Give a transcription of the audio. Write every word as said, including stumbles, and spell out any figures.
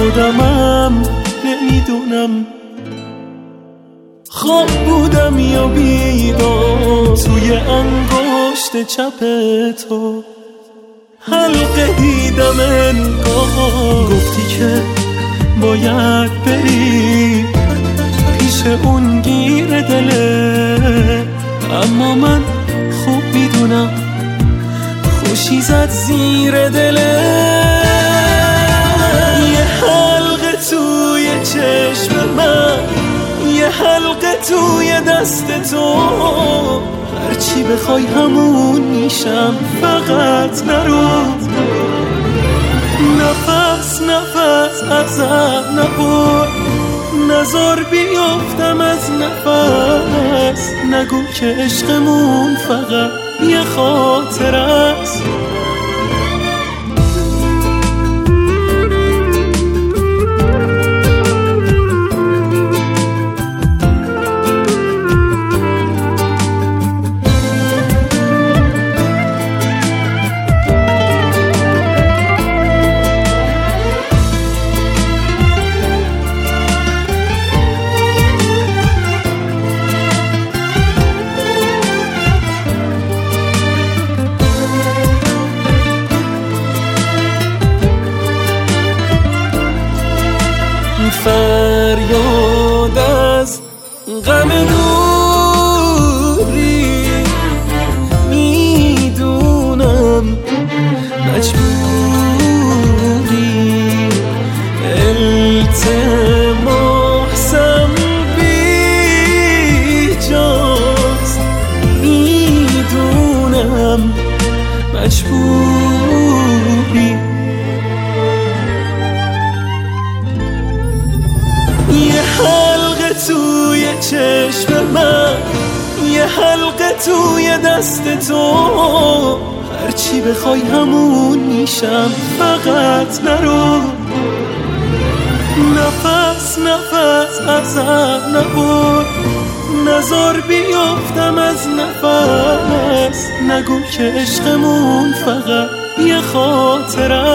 خودمم نمیدونم خواب بودم یا بیدار توی انگشت چپ تو حلقه دیدم انگار گفتی که باید بری پیش اون گیر دله اما من خوب میدونم خوشی زد زیر دله یه حلقه توی چشم من یه حلقه توی دست تو هرچی بخوای همون میشم فقط نرو نفس نفس ازم نبر نزار بیافتم از نفس نگو که عشقمون فقط یه خاطر است فریاد از غم دوری میدونم مجبوری التماسم بیجاست میدونم مجبوری یه حلقه توی چشم من یه حلقه توی دست تو هرچی بخوای همون میشم فقط نرو نفس نفس ازم نبر نزار بیافتم از نفس نگو که عشقمون فقط یه خاطر